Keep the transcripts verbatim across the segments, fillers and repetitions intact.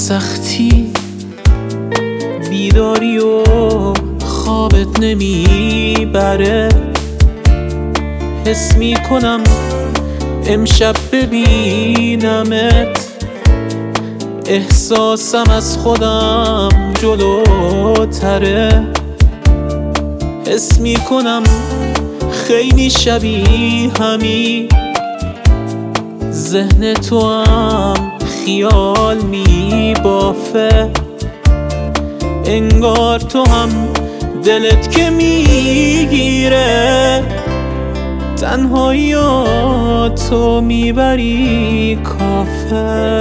سختی بیداری و خوابت نمیبره. حس میکنم امشب ببینمت، احساسم از خودم جلوتره. حس میکنم خیلی شبیه همی، ذهن تو هم خیال میبافه. انگار تو هم دلت که میگیره، تنهاییاتو میبری کافه.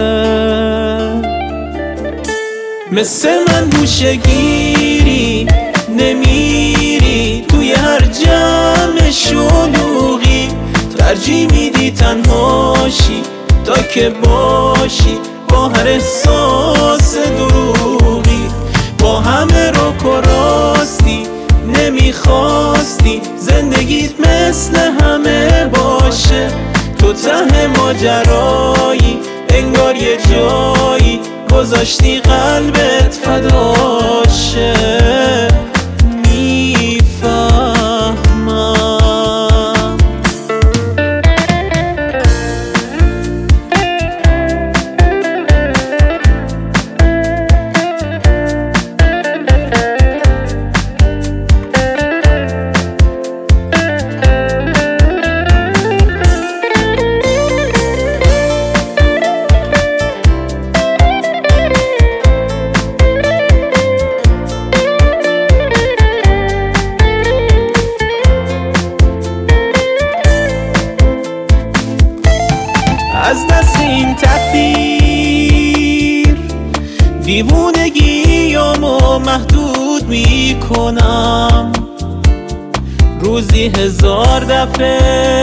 مثل من گوشه‌گیری نمیری توی هر جمع شلوغی، ترجیح میدی تنهاشی تا که باشی با هر احساس دروغی. با همه رو راستی نمیخواستی زندگیت مثل همه باشه. تو ته ماجرایی، انگار یه جایی گذاشتی قلبت فداشه. میفهمم از دست این تقدیر دیوونگیامو محدود میکنم. روزی هزار دفعه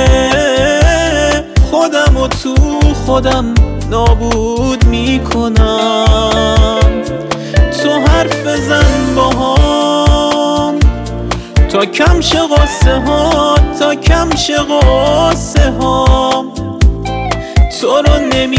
خودمو تو خودم نابود میکنم. تو حرف بزن باهام تا کم شه غصه ها، تا کم شه غصه ها. تو رو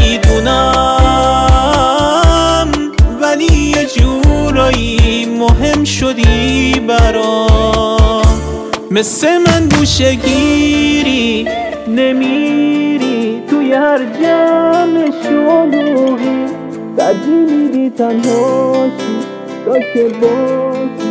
نمیدونم ولی یه جورایی مهم شدی برام. مثل من گوشه‌گیری نمیری توی هر جمع شلوغی، ترجیح میدی تنهاشی تا که باشی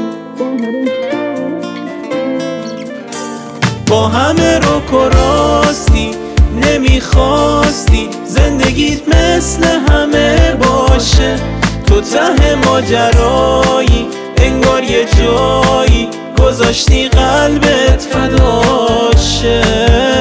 با همه رو راستی نمیخواستی زندگیت مثل همه باشه. تو ته ماجرایی، انگار یه جایی گذاشتی قلبت فداشه.